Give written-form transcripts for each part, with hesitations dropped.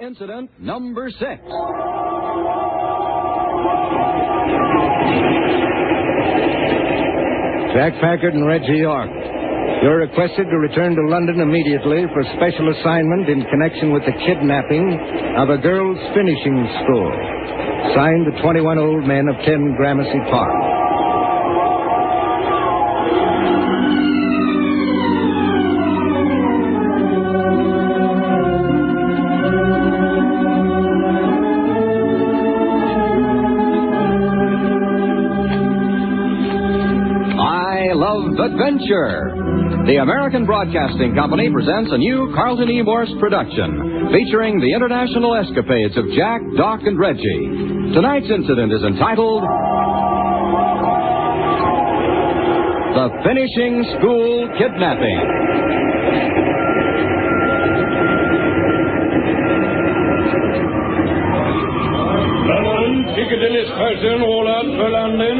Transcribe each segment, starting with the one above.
Incident number 6. Jack Packard and Reggie York. You're requested to return to London immediately for special assignment in connection with the kidnapping of a girls' finishing school. Signed, the 21 old men of 10 Gramercy Park. Adventure. The American Broadcasting Company presents a new Carlton E. Morse production featuring the international escapades of Jack, Doc, and Reggie. Tonight's incident is entitled The Finishing School Kidnapping. Piccadilly Station, all out for London.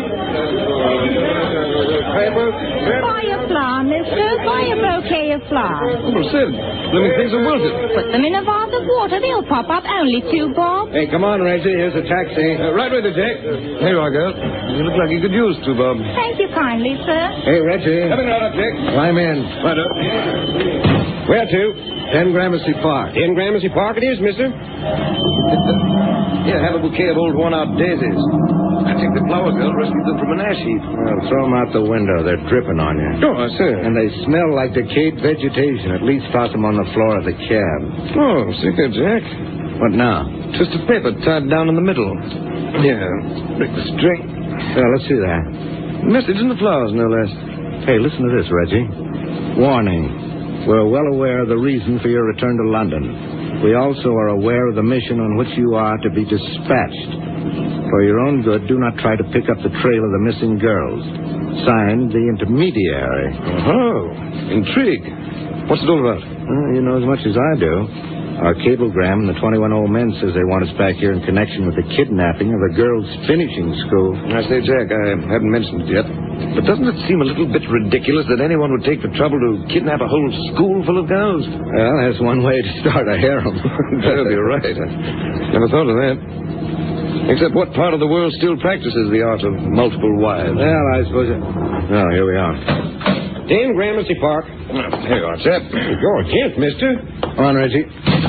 Buy a flower, mister. Buy a bouquet of flowers. Oh, Sid, living things are wilted. Put them in a vase of water. They'll pop up. Only 2 bob. Hey, come on, Reggie. Here's a taxi. Right with you, Jack. Here you are, girl. You look like you could use 2 bob. Thank you kindly, sir. Hey, Reggie. Coming right up, Jack. Climb in. Right up. Where to? 10 Gramercy Park. 10 Gramercy Park it is, mister. Here, have a bouquet of old worn-out daisies. I think the flower girl rescued them from an ash heap. Well, throw them out the window. They're dripping on you. Oh, sir. And they smell like decayed vegetation. At least toss them on the floor of the cab. Oh, sicker, Jack. What now? Just a paper tied down in the middle. Yeah, break the string. Well, let's see that. Message in the flowers, no less. Hey, listen to this, Reggie. Warning. We're well aware of the reason for your return to London. We also are aware of the mission on which you are to be dispatched. For your own good, do not try to pick up the trail of the missing girls. Signed, the intermediary. Oh, intrigue. What's it all about? You know as much as I do. Our cablegram and the 21 old men says they want us back here in connection with the kidnapping of a girls' finishing school. I say, Jack, I haven't mentioned it yet. But doesn't it seem a little bit ridiculous that anyone would take the trouble to kidnap a whole school full of girls? Well, that's one way to start a harem. That'll be right. I never thought of that. Except what part of the world still practices the art of multiple wives? Well, I suppose Well, here we are. 10 Gramercy Park. Here you are, chap. Your gift, mister. Come on, Reggie.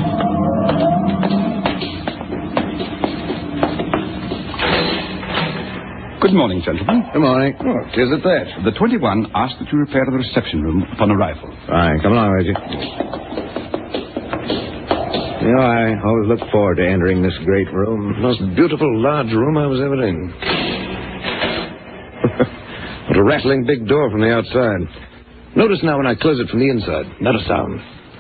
Good morning, gentlemen. Good morning. Oh, 'tis at that. The 21 asked that you repair the reception room upon arrival. Fine. Come along, Reggie. You know, I always look forward to entering this great room. Most beautiful, large room I was ever in. What a rattling big door from the outside. Notice now when I close it from the inside. Not a sound.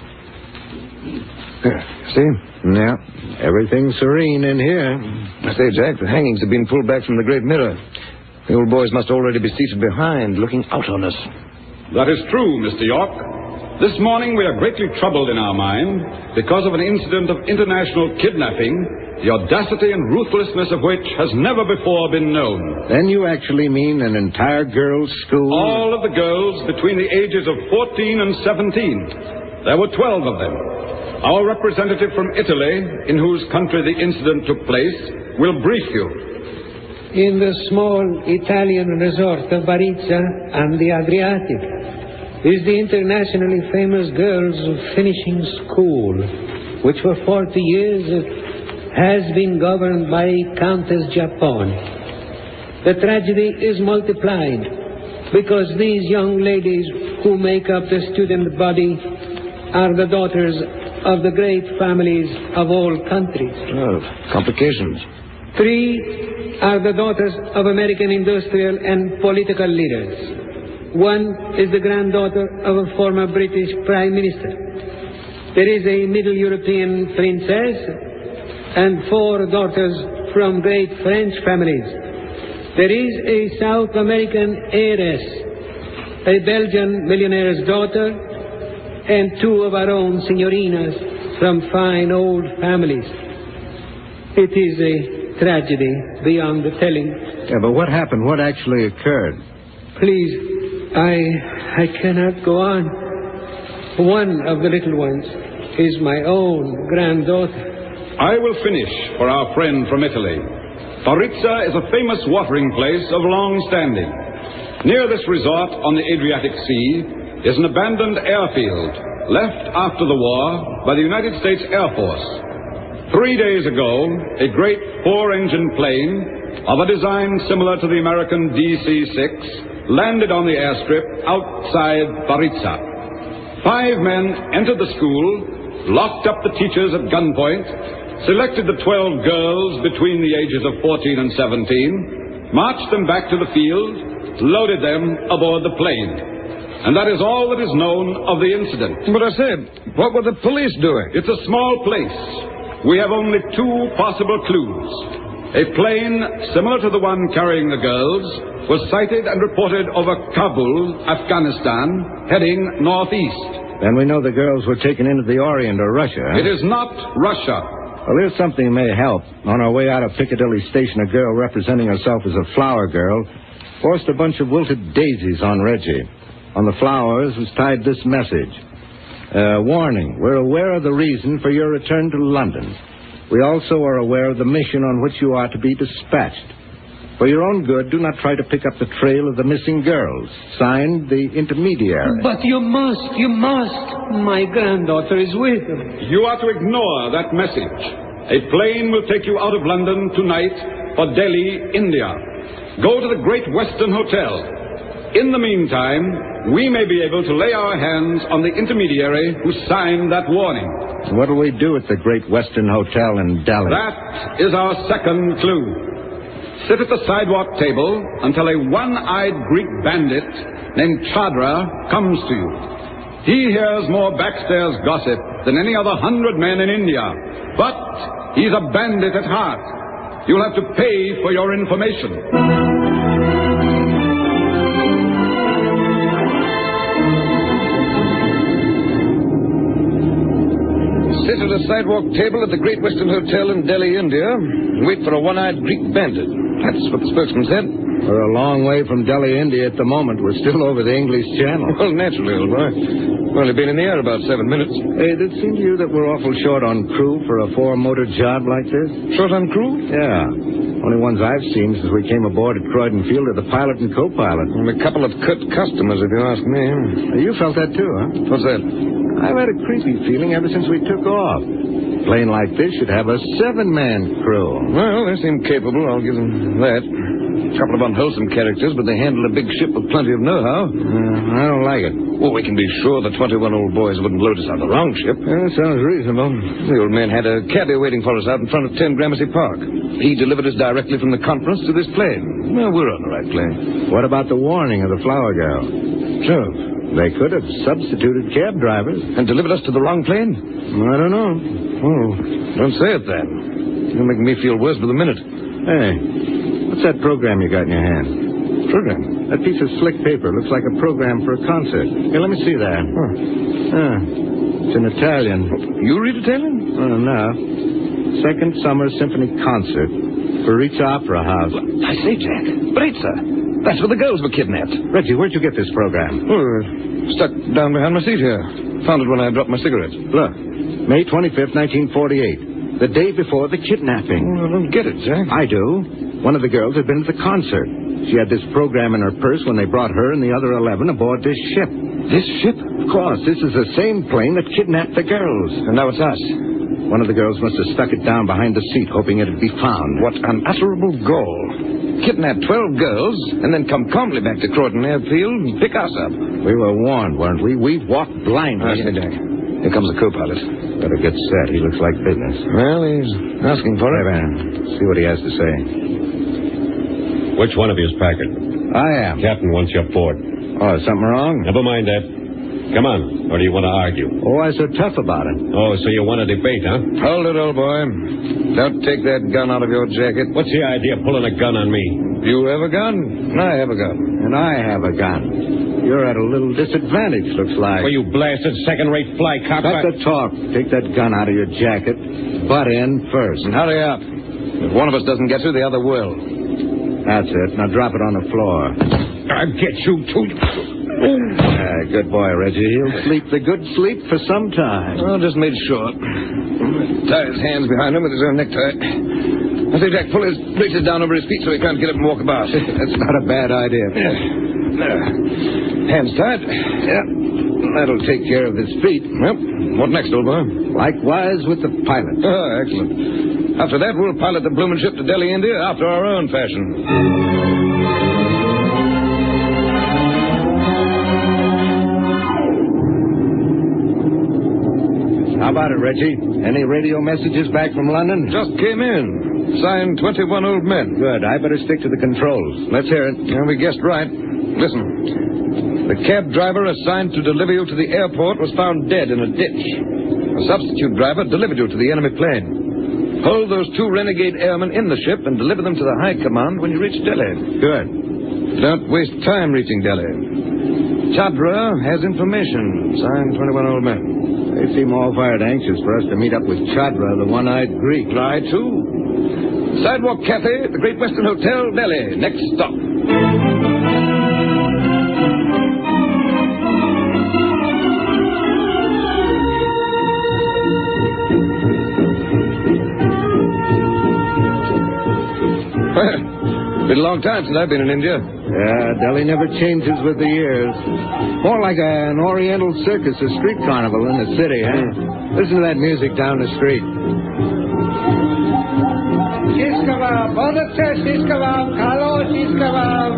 Here, see? Yeah. Everything's serene in here. I say, Jack, the hangings have been pulled back from the great mirror. The old boys must already be seated behind, looking out on us. That is true, Mr. York. This morning we are greatly troubled in our mind because of an incident of international kidnapping, the audacity and ruthlessness of which has never before been known. Then you actually mean an entire girls' school? All of the girls between the ages of 14 and 17. There were 12 of them. Our representative from Italy, in whose country the incident took place, will brief you. In the small Italian resort of Barizza on the Adriatic is the internationally famous girls' finishing school, which for 40 years has been governed by Countess Giappone. The tragedy is multiplied because these young ladies who make up the student body are the daughters of the great families of all countries. Oh, complications. 3 are the daughters of American industrial and political leaders. 1 is the granddaughter of a former British Prime Minister. There is a Middle European princess and 4 daughters from great French families. There is a South American heiress, a Belgian millionaire's daughter, and 2 of our own signorinas from fine old families. It is a tragedy beyond the telling. Yeah, but what happened? What actually occurred? Please, I cannot go on. One of the little ones is my own granddaughter. I will finish for our friend from Italy. Farizza is a famous watering place of long standing. Near this resort on the Adriatic Sea is an abandoned airfield left after the war by the United States Air Force. 3 days ago, a great 4-engine plane of a design similar to the American DC-6 landed on the airstrip outside Farizza. 5 men entered the school, locked up the teachers at gunpoint, selected the 12 girls between the ages of 14 and 17, marched them back to the field, loaded them aboard the plane. And that is all that is known of the incident. But I said, what were the police doing? It's a small place. We have only 2 possible clues. A plane similar to the one carrying the girls was sighted and reported over Kabul, Afghanistan, heading northeast. Then we know the girls were taken into the Orient or Russia. Huh? It is not Russia. Well, here's something may help. On our way out of Piccadilly Station, a girl representing herself as a flower girl forced a bunch of wilted daisies on Reggie. On the flowers was tied this message. Warning, we're aware of the reason for your return to London. We also are aware of the mission on which you are to be dispatched. For your own good, do not try to pick up the trail of the missing girls. Signed, the intermediary. But you must. My granddaughter is with them. You are to ignore that message. A plane will take you out of London tonight for Delhi, India. Go to the Great Western Hotel. In the meantime, we may be able to lay our hands on the intermediary who signed that warning. What will we do at the Great Western Hotel in Delhi? That is our second clue. Sit at the sidewalk table until a one-eyed Greek bandit named Chadra comes to you. He hears more backstairs gossip than any other 100 men in India. But he's a bandit at heart. You'll have to pay for your information. Sit at a sidewalk table at the Great Western Hotel in Delhi, India, and wait for a one-eyed Greek bandit. That's what the spokesman said. We're a long way from Delhi, India at the moment. We're still over the English Channel. Well, naturally, old boy. We've only been in the air about 7 minutes. Hey, did it seem to you that we're awful short on crew for a 4-motor job like this? Short on crew? Yeah. Only ones I've seen since we came aboard at Croydon Field are the pilot and co-pilot. And a couple of cut customers, if you ask me. You felt that too, huh? What's that? I've had a creepy feeling ever since we took off. A plane like this should have a 7-man crew. Well, they seem capable, I'll give them that. A couple of unwholesome characters, but they handle a big ship with plenty of know-how. I don't like it. Well, we can be sure the 21 old boys wouldn't load us on the wrong ship. Sounds reasonable. The old man had a cabbie waiting for us out in front of 10 Gramercy Park. He delivered us directly from the conference to this plane. Well, we're on the right plane. What about the warning of the flower girl? Sure. They could have substituted cab drivers. And delivered us to the wrong plane? I don't know. Oh, don't say it then. You're making me feel worse by the minute. Hey, what's that program you got in your hand? Program? That piece of slick paper looks like a program for a concert. Here, let me see that. It's in Italian. You read Italian? No. Second Summer Symphony Concert for Ritz Opera House. I say, Jack, Brizza. That's where the girls were kidnapped. Reggie, where'd you get this program? Oh, stuck down behind my seat here. Found it when I dropped my cigarette. Look, May 25th, 1948. The day before the kidnapping. I don't get it, Jack. I do. One of the girls had been at the concert. She had this program in her purse when they brought her and the other 11 aboard this ship. This ship? Of course, this is the same plane that kidnapped the girls. And now it's us. One of the girls must have stuck it down behind the seat, hoping it'd be found. What unutterable gall. Kidnap 12 girls, and then come calmly back to Croydon Airfield and pick us up. We were warned, weren't we? We walked blindly. I say, Jack. Here comes the co-pilot. Better get set. He looks like business. Well, he's asking for it. See what he has to say. Which one of you is Packard? I am. Captain wants you aboard. Oh, something wrong? Never mind that. Come on. Or do you want to argue? Oh, why so tough about it? Oh, so you want to debate, huh? Hold it, old boy. Don't take that gun out of your jacket. What's the idea of pulling a gun on me? You have a gun? I have a gun. And I have a gun. You're at a little disadvantage, looks like. Well, you blasted second-rate fly cop. Cut the talk. Take that gun out of your jacket. Butt in first. And hurry up. If one of us doesn't get you, the other will. That's it. Now drop it on the floor. I'll get you, too. Good boy, Reggie. He'll sleep the good sleep for some time. Well, just made sure. Tie his hands behind him with his own necktie. I say, Jack, pull his breeches down over his feet so he can't get up and walk about. That's not a bad idea. Hands tied. Yeah. That'll take care of his feet. Well, what next, old boy? Likewise with the pilot. Oh, excellent. After that, we'll pilot the bloomin' ship to Delhi, India, after our own fashion. How about it, Reggie? Any radio messages back from London? Just came in. Signed 21 old men. Good. I better stick to the controls. Let's hear it. Yeah, we guessed right. Listen. The cab driver assigned to deliver you to the airport was found dead in a ditch. A substitute driver delivered you to the enemy plane. Hold those 2 renegade airmen in the ship and deliver them to the high command when you reach Delhi. Good. Don't waste time reaching Delhi. Chandra has information. Signed 21 old men. They seem all fired anxious for us to meet up with Chandra, the one-eyed Greek. I, too. Sidewalk Cafe at the Great Western Hotel, Delhi. Next stop. Been a long time since I've been in India. Yeah, Delhi never changes with the years. More like an oriental circus, a street carnival in the city, huh? Listen to that music down the street. Shish kebab, bahut अच्छा shish kebab, खा लो shish kebab.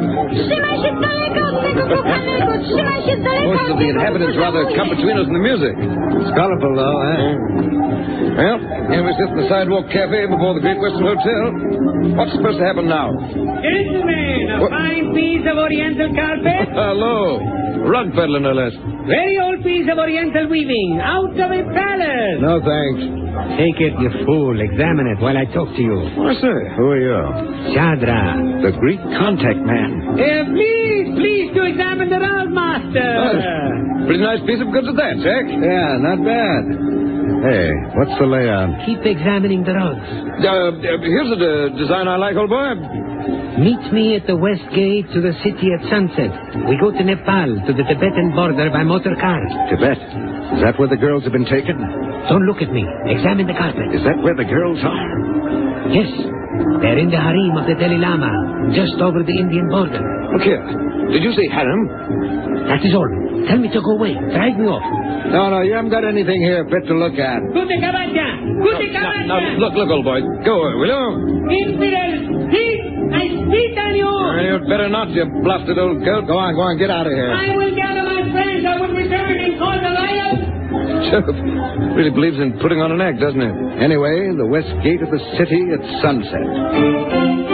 Most of the inhabitants rather come between us and the music. It's colorful, though, huh? Well, here we sit in the Sidewalk Cafe before the Great Western Hotel. What's supposed to happen now? Gentlemen, a fine piece of oriental carpet. Hello. Rug peddler, no less. Very old piece of oriental weaving, out of a palace. No, thanks. Take it, you fool. Examine it while I talk to you. What's that? Who are you? Chandra. The Greek contact man. Please to examine the rug, master. Pretty nice piece of goods at that, Jack. Yeah, not bad. Hey, what's the layout? Keep examining the rugs. Here's a design I like, old boy. Meet me at the west gate to the city at sunset. We go to Nepal, to the Tibetan border by motor car. Tibet? Is that where the girls have been taken? Don't look at me. Examine the carpet. Is that where the girls are? Yes. They're in the harem of the Dalai Lama, just over the Indian border. Look here. Did you say harem? That is all. Tell me to go away. Drive me off. No, you haven't got anything here fit to look at. Now, look, old boy. Go away, will you? Infidel, please, I spit on you. You'd better not, you blasted old goat. Go on, get out of here. I will gather my friends. I will return and call the riot. Really believes in putting on an act, doesn't he? Anyway, the west gate of the city at sunset.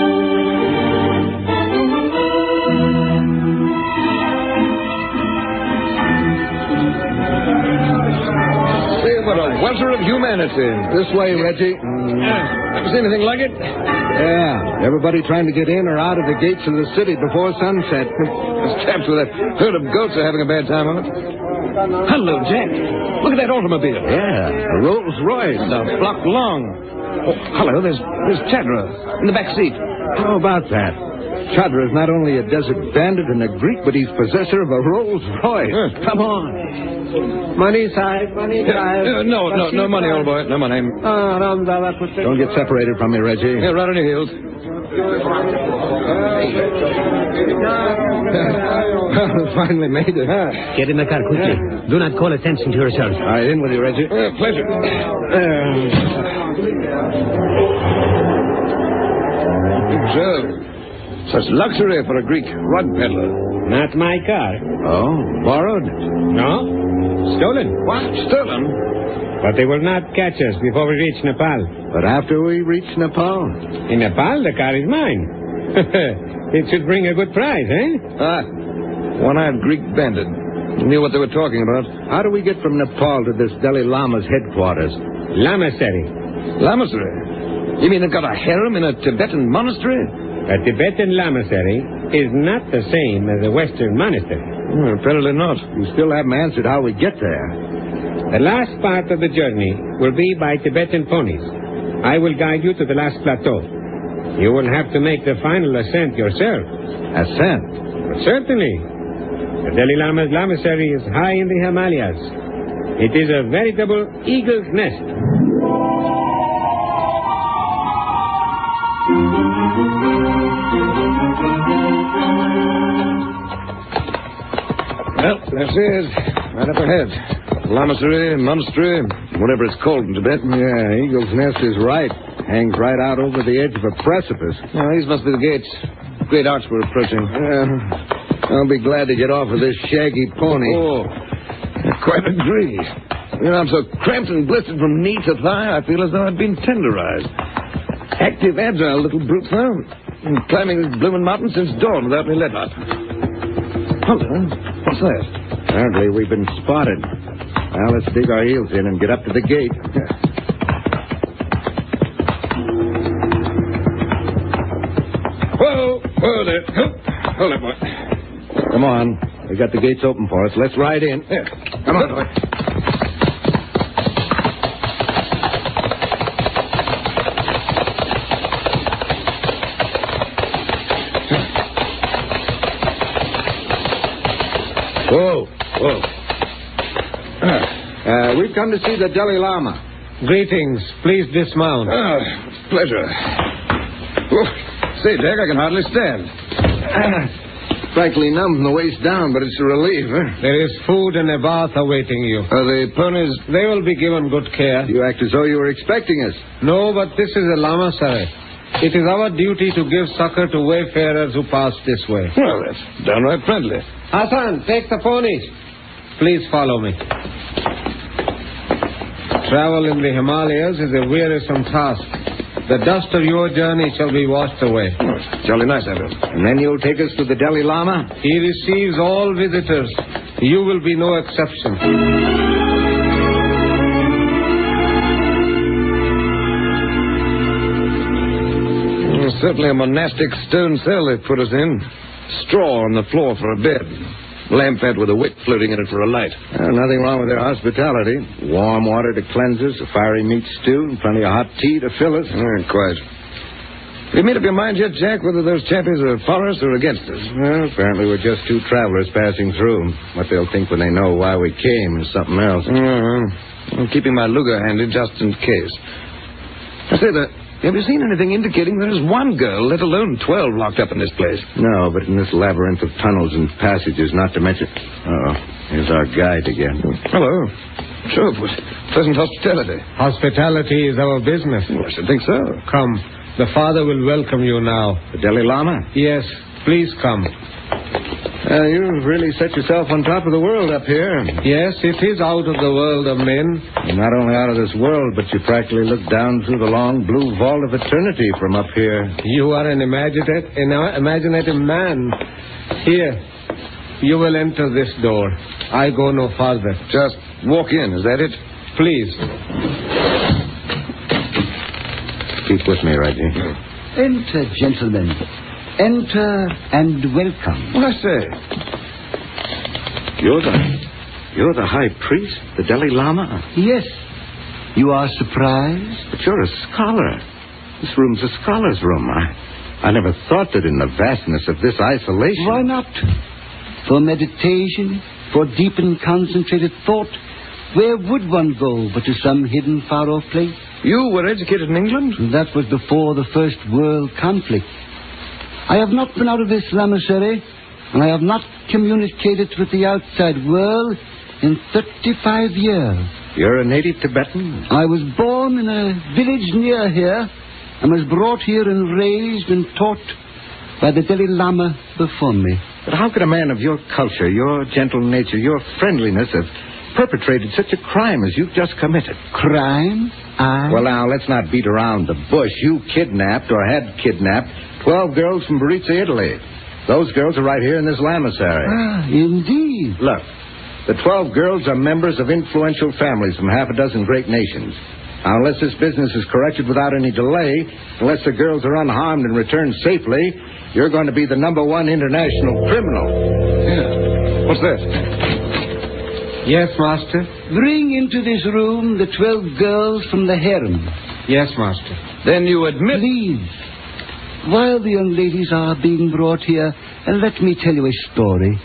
What a welter of humanity. This way, Reggie. Ever seen anything like it? Yeah. Everybody trying to get in or out of the gates of the city before sunset. This chaps with that herd of goats are having a bad time of it. Hello, Jack. Look at that automobile. Yeah, a Rolls Royce. A block long. Oh, hello, there's Chandra in the back seat. How about that? Chandra is not only a desert bandit and a Greek, but he's possessor of a Rolls Royce. Come on. Money, sahib, money, sahib. No money, old boy. No money. Don't get separated from me, Reggie. Yeah, right on your heels. Finally made it, huh? Get in the car quickly. Do not call attention to yourself. All right, in with you, Reggie. Pleasure. Such luxury for a Greek rug peddler. Not my car. Oh, borrowed? No. Stolen. What? Stolen? But they will not catch us before we reach Nepal. But after we reach Nepal? In Nepal, the car is mine. It should bring a good price, eh? One-eyed Greek bandit. Knew what they were talking about. How do we get from Nepal to this Dalai Lama's headquarters? Lamasery. Lamasery? You mean they've got a harem in a Tibetan monastery? A Tibetan lamasery is not the same as a Western monastery. Apparently not. You still haven't answered how we get there. The last part of the journey will be by Tibetan ponies. I will guide you to the last plateau. You will have to make the final ascent yourself. Ascent? Certainly. The Dalai Lama's lamasery is high in the Himalayas. It is a veritable eagle's nest. Well, that's it. Right up ahead. Lamasery, monastery, whatever it's called in Tibet. Yeah, Eagle's Nest is right. Hangs right out over the edge of a precipice. Now, these must be the gates. Great arch we're approaching. I'll be glad to get off of this shaggy pony. Oh, I quite agree. You know, I'm so cramped and blistered from knee to thigh, I feel as though I'd been tenderized. Active, agile little brute, though. Been climbing this blooming mountain since dawn without any let-up. Hold on. What's that? Apparently we've been spotted. Now let's dig our heels in and get up to the gate. Whoa there. Hold it, boy. Come on. We got the gates open for us. Let's ride in. Yeah. Come on, boy. Whoa. We've come to see the Dalai Lama. Greetings. Please dismount. Pleasure. Whoa. Say, Jack, I can hardly stand. Frankly numb from the waist down, but it's a relief, huh? There is food and a bath awaiting you. Are the ponies... They will be given good care. You act as though you were expecting us. No, but this is a lamasery. It is our duty to give succor to wayfarers who pass this way. Well, that's downright friendly. Hassan, take the ponies. Please follow me. Travel in the Himalayas is a wearisome task. The dust of your journey shall be washed away. Oh, jolly nice of him. And then you'll take us to the Dalai Lama? He receives all visitors. You will be no exception. Certainly a monastic stone cell they've put us in. Straw on the floor for a bed. Lamp fat with a wick floating in it for a light. Nothing wrong with their hospitality. Warm water to cleanse us, a fiery meat stew, and plenty of hot tea to fill us. Quite. Have you made up your mind yet, Jack, whether those chappies are for us or against us? Well, apparently we're just two travelers passing through. What they'll think when they know why we came is something else. I'm keeping my Luger handy just in case. I say that. Have you seen anything indicating there is one girl, let alone 12, locked up in this place? No, but in this labyrinth of tunnels and passages, not to mention... here's our guide again. Hello. Sure, pleasant hospitality. Hospitality is our business. Well, I should think so. Come. The Father will welcome you now. The Dalai Lama? Yes. Please come. You've really set yourself on top of the world up here. Yes, it is out of the world of men. You're not only out of this world, but you practically look down through the long blue vault of eternity from up here. You are an imaginative man. Here, you will enter this door. I go no farther. Just walk in, is that it? Please. Keep with me, Reggie. Enter, gentlemen. Enter and welcome. What I say? You're the high priest, the Dalai Lama? Yes. You are surprised? But you're a scholar. This room's a scholar's room. I never thought that in the vastness of this isolation... Why not? For meditation, for deep and concentrated thought, where would one go but to some hidden far-off place? You were educated in England? That was before the First World Conflict. I have not been out of this lamasery, and I have not communicated with the outside world in 35 years. You're a native Tibetan? I was born in a village near here, and was brought here and raised and taught by the Dalai Lama before me. But how could a man of your culture, your gentle nature, your friendliness have perpetrated such a crime as you've just committed? Crime? Well, now, let's not beat around the bush. You kidnapped, or had kidnapped, 12 girls from Baritza, Italy. Those girls are right here in this lamasery. Indeed. Look, the 12 girls are members of influential families from half a dozen great nations. Now, unless this business is corrected without any delay, unless the girls are unharmed and returned safely, you're going to be the #1 international criminal. Yeah. What's that? Yes, Master? Bring into this room the 12 girls from the harem. Yes, Master. Then you admit... Please. While the young ladies are being brought here, let me tell you a story.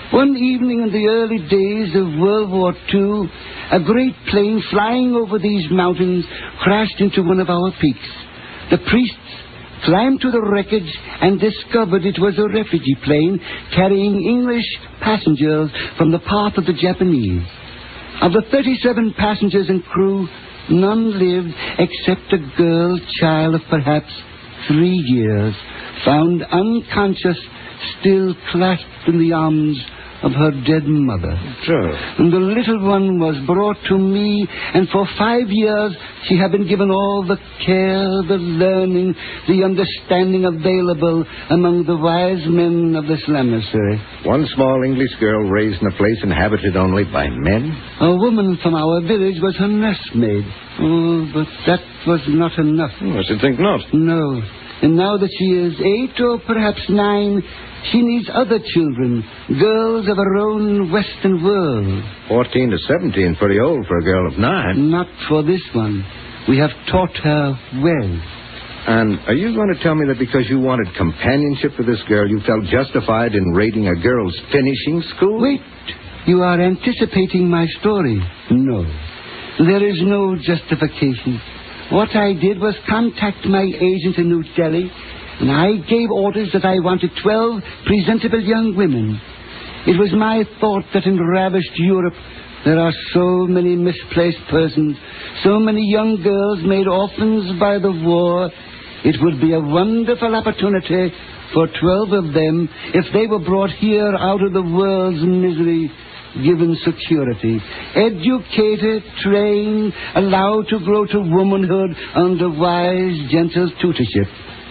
One evening in the early days of World War II, a great plane flying over these mountains crashed into one of our peaks. The priests climbed to the wreckage and discovered it was a refugee plane carrying English passengers from the path of the Japanese. Of the 37 passengers and crew, none lived except a girl child of perhaps 3 years, found unconscious, still clasped in the arms of her dead mother. Sure. And the little one was brought to me, and for 5 years she had been given all the care, the learning, the understanding available among the wise men of this lamasery. One small English girl raised in a place inhabited only by men? A woman from our village was her nursemaid. Oh, but that was not enough. I should think not. No. And now that she is 8 or perhaps 9, she needs other children, girls of her own Western world. 14 to 17, pretty old for a girl of 9. Not for this one. We have taught her well. And are you going to tell me that because you wanted companionship with this girl, you felt justified in raiding a girl's finishing school? Wait. You are anticipating my story. No. There is no justification. What I did was contact my agent in New Delhi, and I gave orders that I wanted 12 presentable young women. It was my thought that in ravished Europe there are so many misplaced persons, so many young girls made orphans by the war. It would be a wonderful opportunity for 12 of them if they were brought here out of the world's misery, given security, educated, trained, allowed to grow to womanhood under wise, gentle tutorship.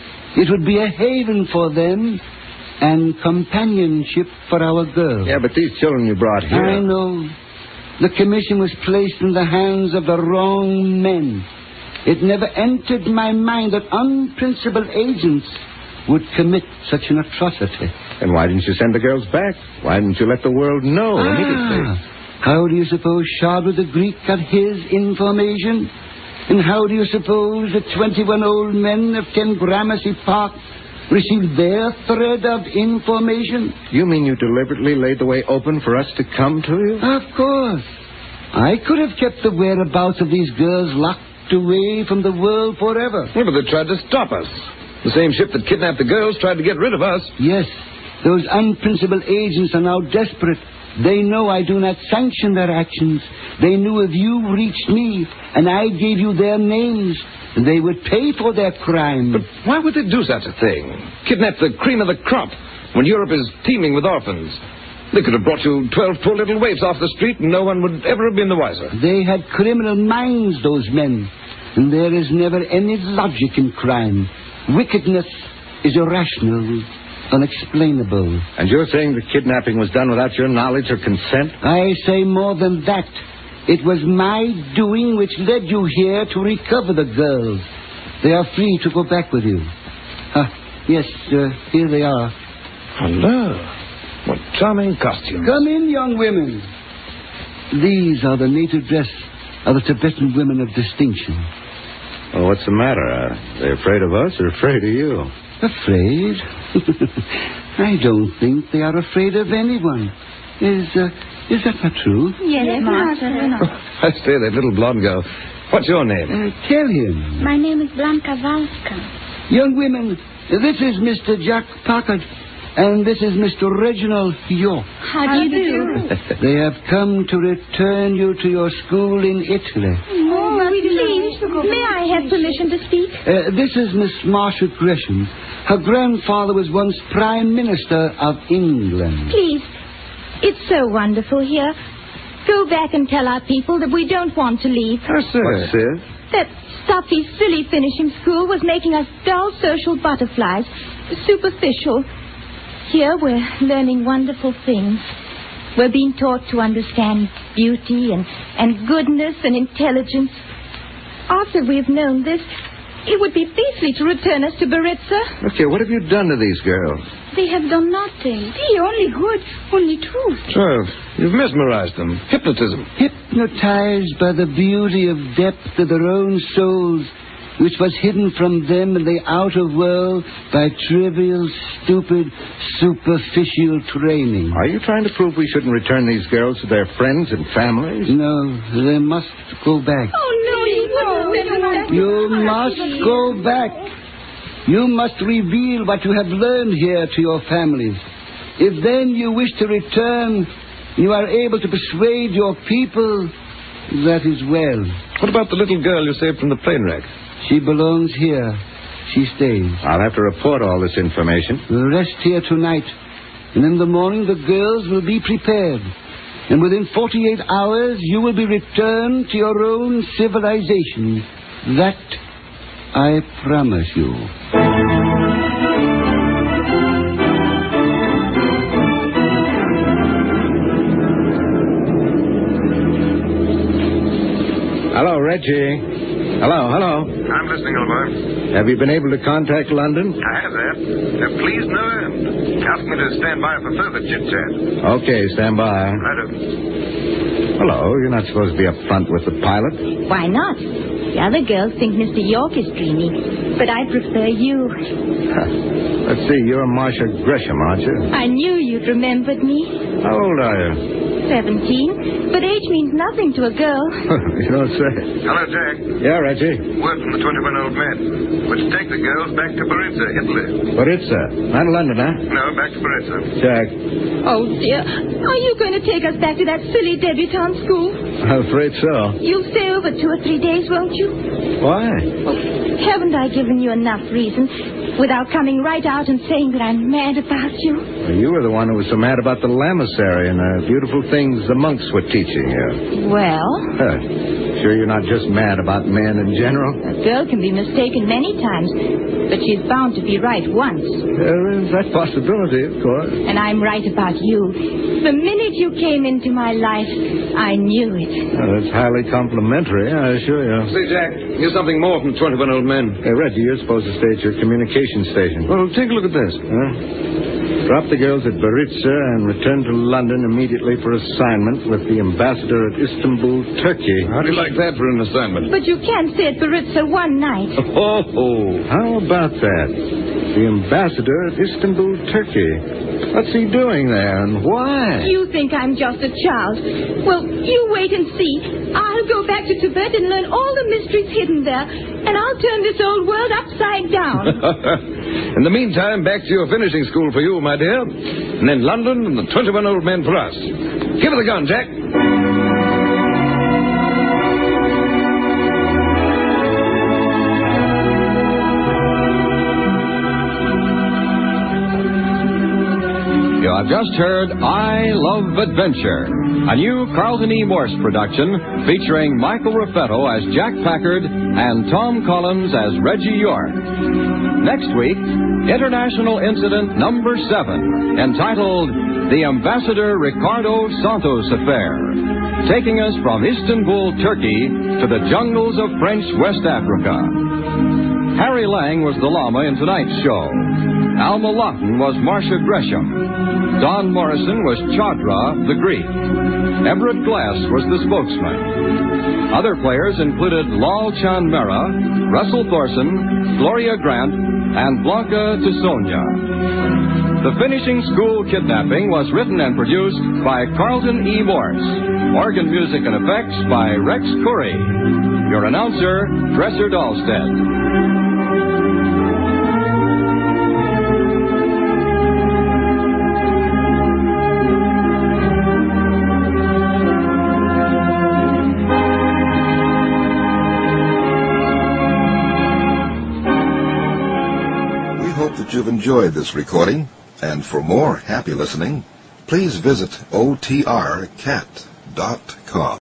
It would be a haven for them and companionship for our girls. Yeah, but these children you brought here... I know. The commission was placed in the hands of the wrong men. It never entered my mind that unprincipled agents would commit such an atrocity. And why didn't you send the girls back? Why didn't you let the world know immediately? How do you suppose Shardwood the Greek got his information? And how do you suppose the 21 old men of 10 Gramercy Park received their thread of information? You mean you deliberately laid the way open for us to come to you? Of course. I could have kept the whereabouts of these girls locked away from the world forever. Yeah, but they tried to stop us. The same ship that kidnapped the girls tried to get rid of us. Yes, those unprincipled agents are now desperate. They know I do not sanction their actions. They knew if you reached me and I gave you their names, they would pay for their crime. But why would they do such a thing? Kidnap the cream of the crop when Europe is teeming with orphans. They could have brought you 12 poor little waifs off the street and no one would ever have been the wiser. They had criminal minds, those men. And there is never any logic in crime. Wickedness is irrational, unexplainable. And you're saying the kidnapping was done without your knowledge or consent? I say more than that. It was my doing which led you here to recover the girls. They are free to go back with you. Yes, here they are. Hello. What charming costumes. Come in, young women. These are the native dress of the Tibetan women of distinction. Well, what's the matter? Are they afraid of us or afraid of you? Afraid? I don't think they are afraid of anyone. Is that not true? Yes, Master. I say, that little blonde girl. What's your name? Tell him. My name is Blanka Valska. Young women, this is Mr. Jack Packard, and this is Mr. Reginald York. How do you do? They have come to return you to your school in Italy. Oh, please. May I have permission to speak? This is Miss Marcia Gresham. Her grandfather was once Prime Minister of England. Please. It's so wonderful here. Go back and tell our people that we don't want to leave. What's this? That stuffy, silly finishing school was making us dull social butterflies. Superficial. Here we're learning wonderful things. We're being taught to understand beauty and goodness and intelligence. After we've known this, it would be beastly to return us to Baritza. Look here, what have you done to these girls? They have done nothing. The only good, only truth. Sure, you've mesmerized them. Hypnotism. Hypnotized by the beauty of depth of their own souls, which was hidden from them in the outer world by trivial, stupid, superficial training. Are you trying to prove we shouldn't return these girls to their friends and families? No, they must go back. Oh, no, you wouldn't. You must go back. You must reveal what you have learned here to your families. If then you wish to return, you are able to persuade your people, that is well. What about the little girl you saved from the plane wreck? She belongs here. She stays. I'll have to report all this information. We'll rest here tonight. And in the morning, the girls will be prepared. And within 48 hours, you will be returned to your own civilization. That I promise you. Hello, Reggie. Hello. I'm listening, old boy. Have you been able to contact London? I have that. Please, no end. Ask me to stand by for further chit-chat. Okay, stand by. Righto. Hello, you're not supposed to be up front with the pilot. Why not? The other girls think Mr. York is dreamy, but I prefer you. Let's see, you're Marcia Gresham, aren't you? I knew you'd remembered me. How old are you? 17, but age means nothing to a girl. You don't say. Hello, Jack. Yeah, Reggie. Word from the 21 old men. Let's take the girls back to Baritza, Italy. Baritza. Not London, huh? No, back to Baritza. Jack. Oh, dear. Are you going to take us back to that silly debutante school? I'm afraid so. You'll stay over 2 or 3 days, won't you? Why? Oh, haven't I given you enough reason without coming right out and saying that I'm mad about you? Well, you were the one who was so mad about the lamasery and the beautiful things the monks were teaching you. Well? Sure you're not just mad about men in general? A girl can be mistaken many times, but she's bound to be right once. There is that possibility, of course. And I'm right about you. The minute you came into my life, I knew it. Well, that's highly complimentary, I assure you. Say, Jack, here's something more from 21 old men. Hey, Reggie, you're supposed to stay at your communication station. Well, take a look at this. Drop the girls at Baritza and return to London immediately for assignment with the ambassador at Istanbul, Turkey. How do you like that for an assignment? But you can't stay at Baritza one night. Oh, how about that? The ambassador at Istanbul, Turkey. What's he doing there and why? You think I'm just a child. Well, you wait and see. I'll go back to Tibet and learn all the mysteries hidden there, and I'll turn this old world upside down. In the meantime, back to your finishing school for you, my dear. And then London and the 21 old men for us. Give her the gun, Jack. You have just heard I Love Adventure, a new Carlton E. Morse production featuring Michael Raffetto as Jack Packard and Tom Collins as Reggie York. Next week, International Incident Number 7, entitled The Ambassador Ricardo Santos Affair, taking us from Istanbul, Turkey, to the jungles of French West Africa. Harry Lang was the llama in tonight's show. Alma Lawton was Marcia Gresham. Don Morrison was Chadra the Greek. Everett Glass was the spokesman. Other players included Lal Chan Mehra, Russell Thorson, Gloria Grant, and Blanca Tisonia. The Finishing School Kidnapping was written and produced by Carlton E. Morse. Organ music and effects by Rex Curry. Your announcer, Dresser Dahlstead. You've enjoyed this recording, and for more happy listening, please visit otrcat.com.